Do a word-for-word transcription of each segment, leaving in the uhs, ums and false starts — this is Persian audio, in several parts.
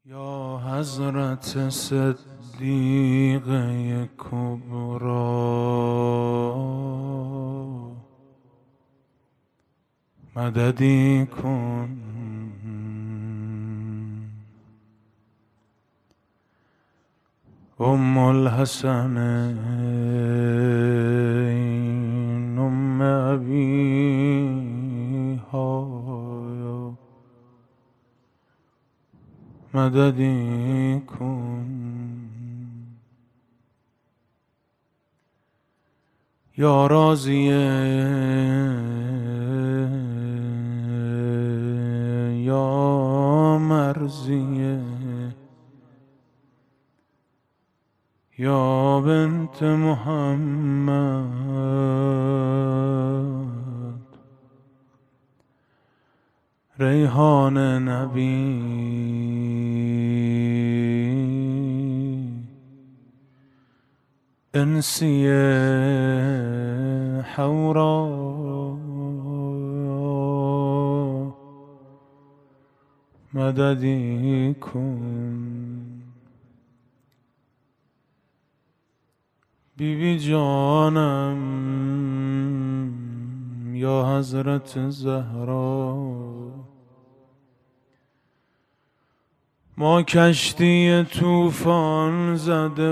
یا حضرت صدیقه کبرا مددی کن، ام الحسنین ام ابیها مددی کن. یا راضیه یا مرضیه یا بنت محمد ریحان نبی انسیه حورا مددی کن. بی بی جانم یا حضرت زهرا، ما کشتی طوفان زده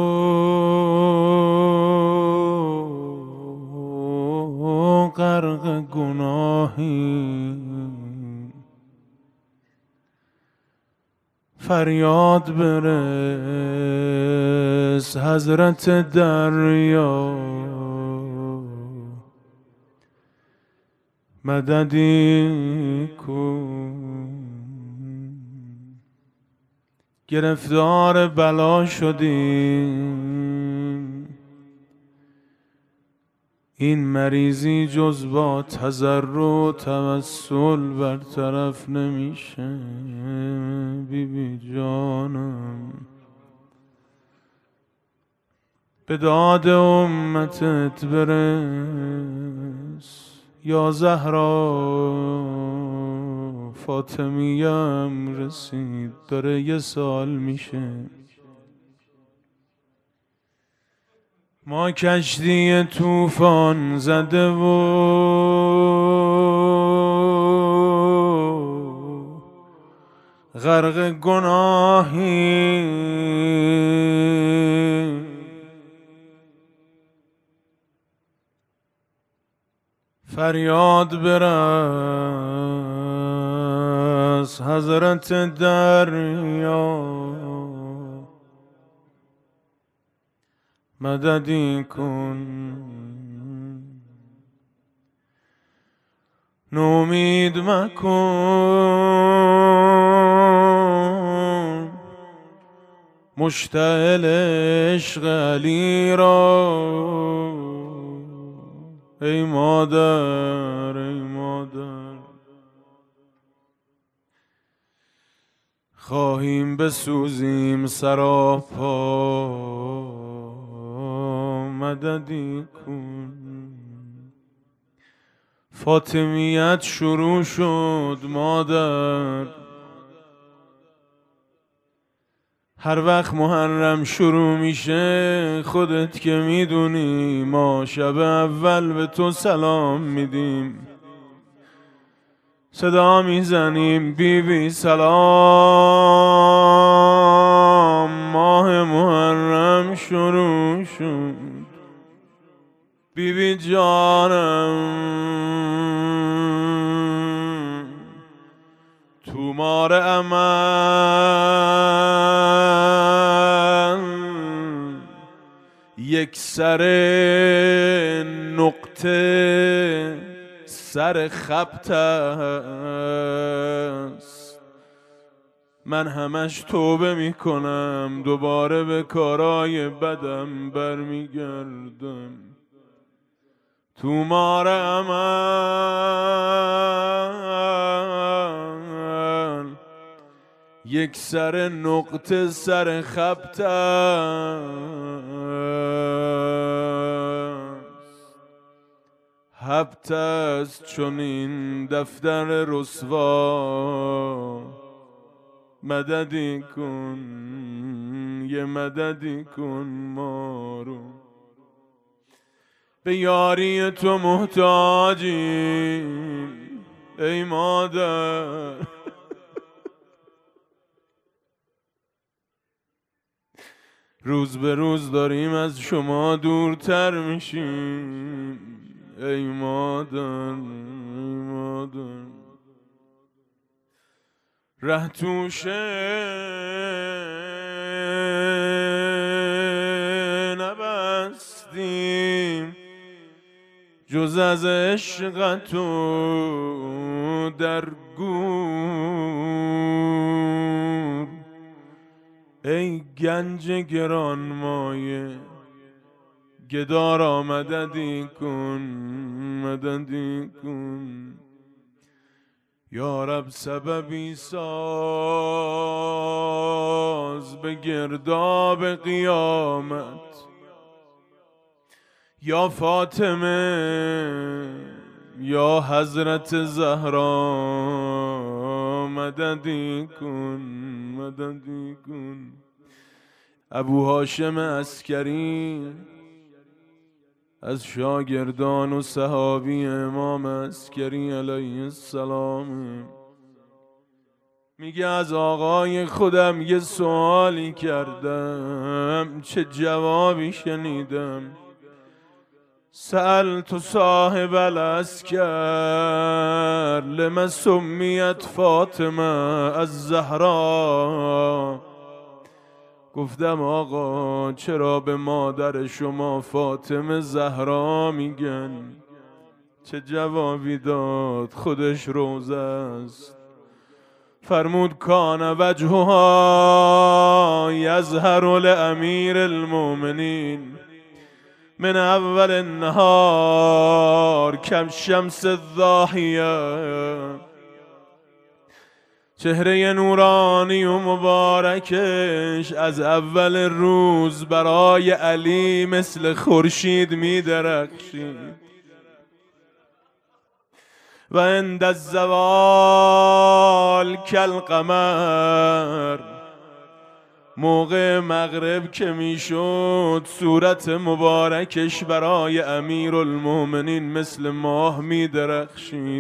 و غرق گناهی، فریاد برس حضرت دریا مددی کن. گرفتار بلا شدیم، این مریضی جز با تضرع و توسل برطرف نمیشه. بی بی جانم به داد امتت برس، یا زهرا فاطمیه‌ام رسید، داره یه سال میشه. ما کشتی طوفان زده و غرق گناهی، فریاد برس حضرت دریا مددی کن. نومید مکن مشتعل عشق علی را، ای مادر ای مادر خواهیم بسوزیم سراپا مددی کن. فاطمیت شروع شد مادر، هر وقت محرم شروع میشه خودت که میدونی ما شب اول به تو سلام میدیم، صدا میزنیم بی بی سلام، ماه محرم شروع شد. بی بی جانم تومار امل یک سر نقطه سر خبط است، من همش توبه میکنم دوباره به کارای بدم برمیگردم. تومار امل یک سر نقطه سر خبط است، هبت است چون این دفتر رسوا مددی کن، یه مددی کن ما رو. به یاری تو محتاجیم ای مادر، روز به روز داریم از شما دورتر میشیم ای مادر، ای مادر. ره توشه نبستیم جز از عشق تو در گور. ای گنج گران مایه گدا را مددی کن، مددی کن یا رب. سببی ساز به گرداب قیامت یا فاطمه یا حضرت زهرا، مددی کن، مددی کن. ابو هاشم عسکری از شاگردان و صحابی امام عسکری علیه السلام میگه از آقای خودم یه سوالی کردم، چه جوابی شنیدم. سألت صاحب العسکر لما سمیت فاطمه از زهرا. گفتم آقا چرا به مادر شما فاطمه زهرا میگن؟ چه جوابی داد؟ خودش روزه است. فرمود کان وجهها یظهر لامیر المؤمنین من اول النهار کم شمس الضاحیه. چهره نورانی و مبارکش از اول روز برای علی مثل خورشید می درخشید و عند الزوال کالقمر. موقع مغرب که میشد صورت مبارکش برای امیرالمومنین مثل ماه می درخشید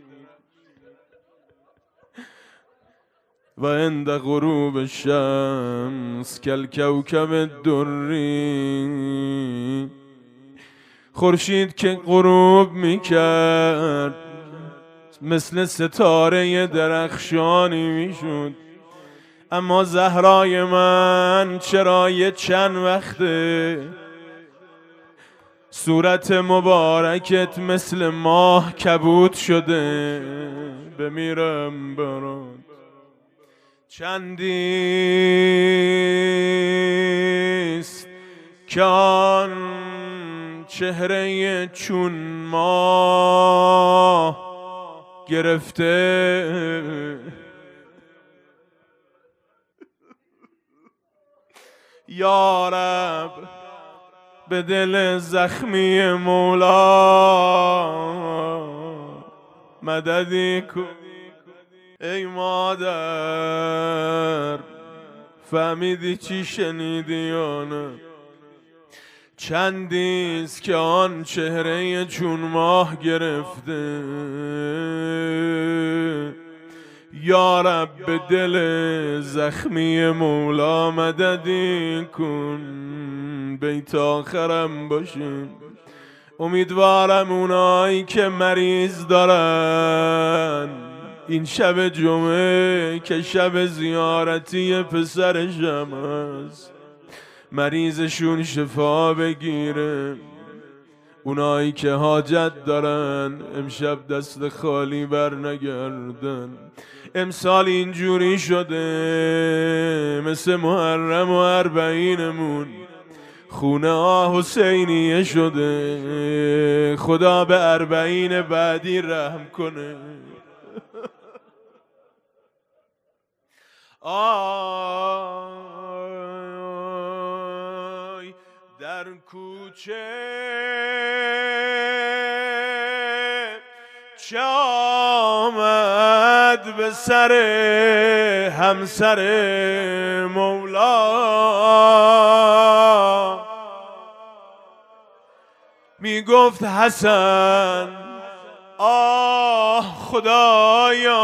و عند غروب الشمس کالکوکب الدری. خورشید که غروب میکرد مثل ستاره درخشانی میشد. اما زهرای من چرا یه چند وقته صورت مبارکت مثل ماه کبود شده؟ بمیرم برات. چندیست که آن چهره چون ماه گرفته. یا رب به دل زخمی مولا مددی کن. ای مادر فهمیدی چی شنیدی یا نه؟ چندیست که آن چهره چون ماه گرفته. یا رب به دل زخمی مولا مددی کن. بیت آخرم باشه. امیدوارم اونایی که مریض دارن این شب جمعه که شب زیارتی پسرشم هست مریضشون شفا بگیره. اونایی که حاجت دارن امشب دست خالی بر نگردن. امسال اینجوری شده مثل محرم و اربعینمون خونه آه حسینیه شده. خدا به اربعین بعدی رحم کنه. آی در کوچه چه آمد آمد به سر همسر مولا، می گفت حسن آه خدایا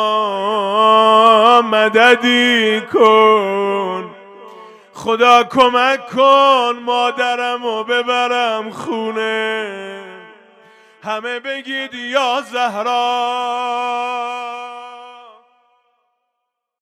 مددی کن، خدا کمک کن مادرمو ببرم خونه، همه بگید یا زهرا.